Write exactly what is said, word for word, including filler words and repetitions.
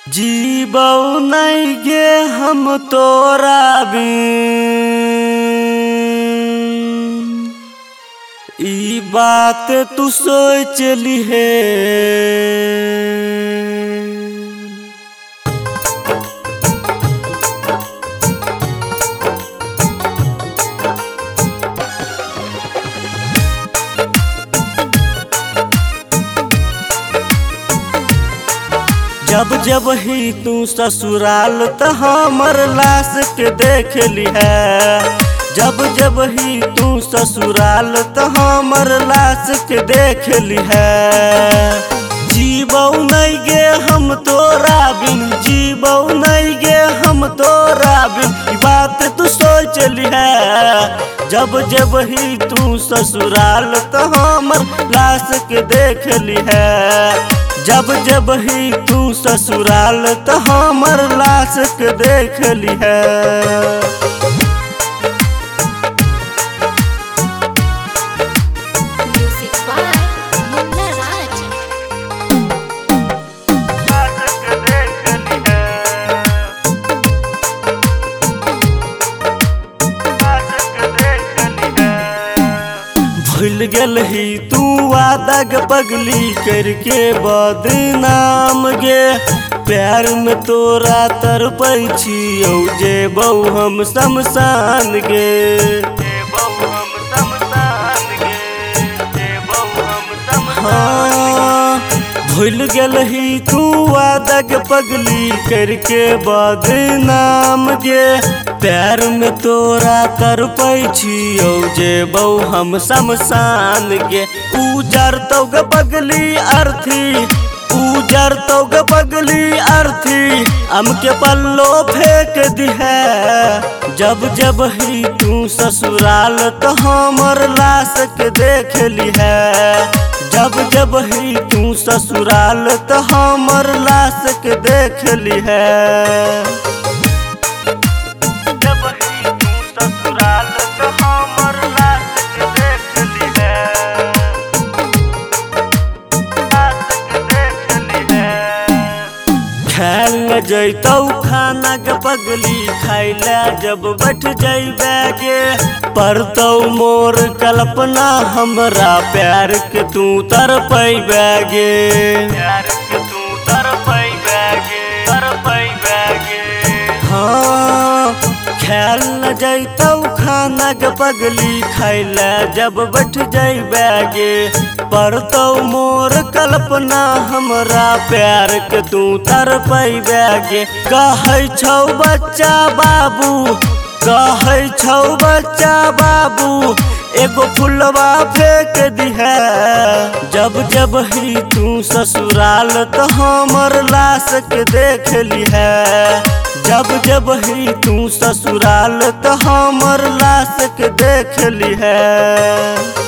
जीबौ नहीं गे हम तोरा बिन, ई बात तू सोच लिहे। जब जब ही तू ससुराल त हमर लाश के देख लिहे। जब जब ही तू ससुराल त हमर लाश के देख लिहे। जीबौ नहीं गे हम तोरा बिन, जीबौ नहीं गे हम तोरा बिन, ई बात तू सोच लिहे। जब जब ही तू ससुराल त हमर लाश के देख लिहे। जब जब ही तू ससुराल त हमर लाश के देख लिहे। भूल गेल ही तू वादा ग पगली करके बदनाम गे। प्यार में तोरा तरपै छियौ जेबौ हम शमशान गे। हाँ भूल गेल ही तू वादा ग पगली करके बदनाम गे। प्यार में तोरा तरपै छियौ जेबौ हम शमशान गे। उजर तो ग पगली अर्थी, उजर तो ग पगली अर्थी, हमके पल्लो फेंक दिहे। जब जब ही तू ससुराल त हमर लाश के देख लिहे। जब जब ही तू ससुराल त हमर लाश के देख लिहे। खाल जैतौ खाना के पगली खाइला जब बैठ जैबे गे। परतौ मोर कल्पना हमरा प्यार के तू तरपैबे गे। प्यार के तू तरपैबे गे, तरपैबे गे। हाँ खाल न जैतौ खाना के पगली खाइला जब बैठ जैबे गे। परतौ मोर कल्पना हमरा प्यार के तू तरपैबे गे। कहै छौ बच्चा बाबू, कहै छौ बच्चा बाबू, एगो फुलवा फेंक दिहे। जब जब ही तू ससुराल त हमर लाश के देख लिहे। जब जब ही तू ससुराल त हमर लाश के देख लिहे।